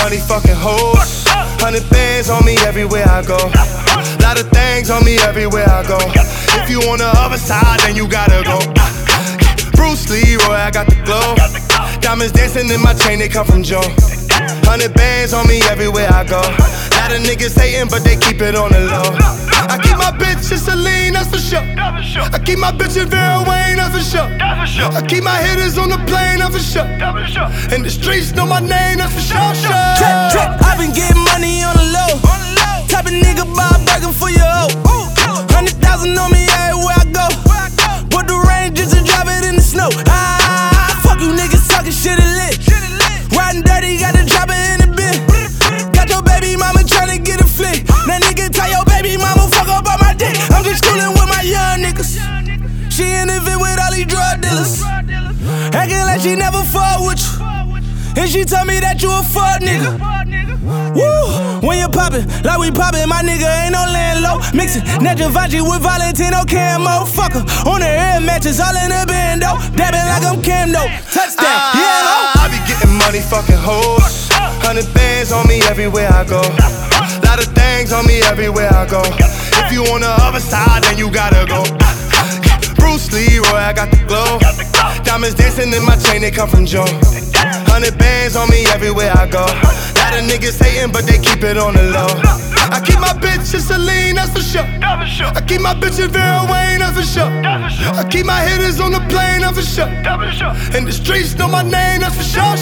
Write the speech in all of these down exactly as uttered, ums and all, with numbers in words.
money, fucking hoes. Hundred bands on me everywhere I go. Lot of things on me everywhere I go. If you on the other side, then you gotta go. Bruce Leroy, I got the glow. Diamonds dancing in my chain, they come from Joe. Hundred bands on me everywhere I go. Lot of niggas hating, but they keep it on the low. I keep my bitch in Celine, that's for sure. I keep my bitch in Vera Wayne, that's for sure. I keep my hitters on the plane, that's for sure. And the streets know my name, that's for sure. Trap, trap, I been getting money on the low. Type of nigga buy a burger for your hoe. Hundred thousand on me everywhere I go. Put the rain just to drop it in the snow. Ah, fuck you niggas talking shit and lit. Riding dirty, gotta drop it in the bin. Got your baby mama tryna get a flick. That nigga tell your baby mama fuck up on my dick. I'm just coolin' with my young niggas. She in the vid with all these drug dealers. Acting like she never fought with you. And she told me that you a fuck nigga. Woo! When you poppin', like we poppin', my nigga ain't no laying low. Mixin' Negivaci with Valentino camo. Fuck her, on the air matches, all in the bando. Dabbing like I'm Camdo. Touchdown, uh, yeah, ho. I be getting money, fucking hoes. Hundred bands on me everywhere I go. Lot of things on me everywhere I go. If you on the other side, then you gotta go. Bruce Leroy, I got the glow. Diamonds dancing in my chain, they come from Joe. Hundred bands on me everywhere I go. Lot of niggas hating, but they keep it on the low. I keep my bitch in Celine, that's for sure. I keep my bitch in Vera Wayne, that's for sure. I keep my hitters on the plane, that's for sure. And the streets know my name, that's for sure.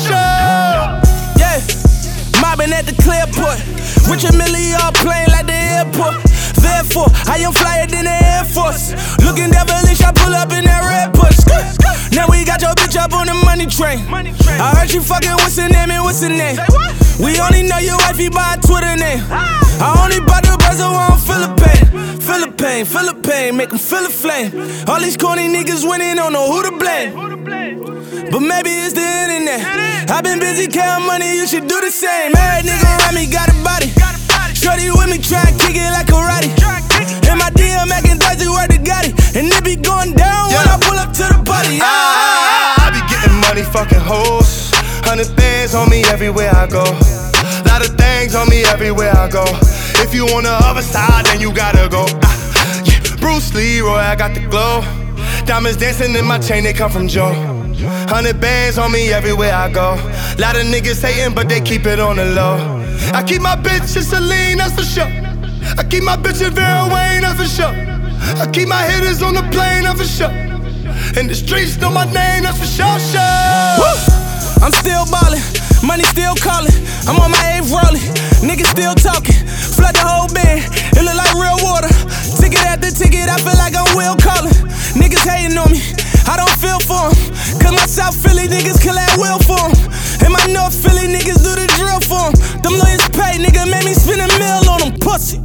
Yeah, mobbing at the Clearport. Rich and Millie all playing like the airport. Therefore, I am flyer than the Air Force. Looking devilish, I pull up in that red push. Now we got your bitch up on the money train. I heard you fucking what's her name and what's her name. We only know your wifey by a Twitter name. I only bought the buzzer on Philippine. Philippine, Philippine, make them feel a flame. All these corny niggas winning, don't know who to blame. But maybe it's the internet. I've been busy counting money, you should do the same. Every nigga around me got a body. Shorty with me, try and kick it like karate. In my D M, acting thirsty, word to Gotti. And it be going down when I pull up to the party. I, I be getting money, fucking hoes. Hundred bands on me everywhere I go. Lot of things on me everywhere I go. If you on the other side, then you gotta go. Ah, yeah. Bruce Leroy, I got the glow. Diamonds dancing in my chain, they come from Joe. Hundred bands on me everywhere I go. Lot of niggas hating, but they keep it on the low. I keep my bitch in Celine, that's for sure. I keep my bitch in Vera Wayne, that's for sure. I keep my hitters on the plane, that's for sure. And the streets know my name, that's for sure, sure. Woo! I'm still ballin', money still callin'. I'm on my eighth rollin', niggas still talkin'. Flood the whole band, it look like real water. Ticket after ticket, I feel like I'm Will Collin. Niggas hating on me, I don't feel for them. Cause my South Philly niggas collab will for them. And my North Philly niggas do the drill for them. Them lawyers pay, nigga, made me spend a mill on them pussy.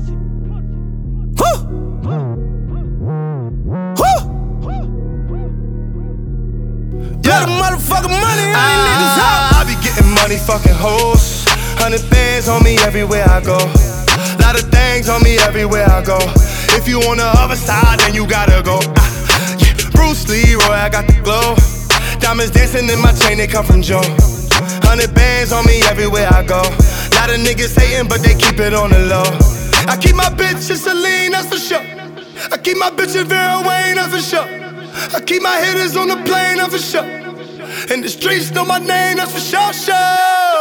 Woo! Woo! Got the motherfucking money on these niggas out. I be getting money, fucking hoes. Hundred bands on me everywhere I go. Lot of things on me everywhere I go. If you on the other side, then you gotta go. Ah, yeah. Bruce Leroy, I got the glow. Diamonds dancing in my chain, they come from Joe. Hundred bands on me everywhere I go. Lot of niggas hating, but they keep it on the low. I keep my bitch in Celine, that's for sure. I keep my bitch in Vera Wayne, that's for sure. I keep my hitters on the plane, that's for sure. And the streets know my name, that's for sure, sure.